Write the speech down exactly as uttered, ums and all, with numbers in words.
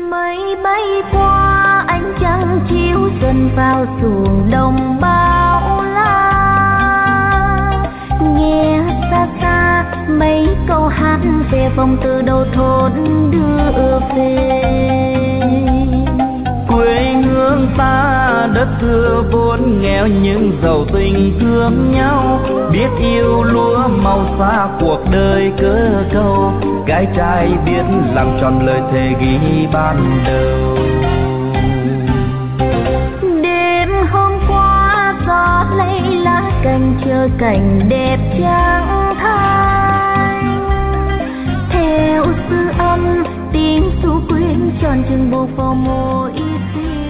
Mây bay qua ánh trăng chiếu dần vào xuồng đồng bao la, nghe xa xa mấy câu hát về vòng từ đầu thôn đưa về. Quê hương ta đất thưa vốn nghèo nhưng giàu tình thương nhau, biết yêu lúa màu xa cuộc đời cơ cầu, gái trai biết làm tròn lời thề ghi ban đầu. Đêm hôm qua gió lấy lá cành chờ cảnh đẹp trắng thanh, theo sư âm tiếng ru quyến tròn chừng buộc vào môi tim.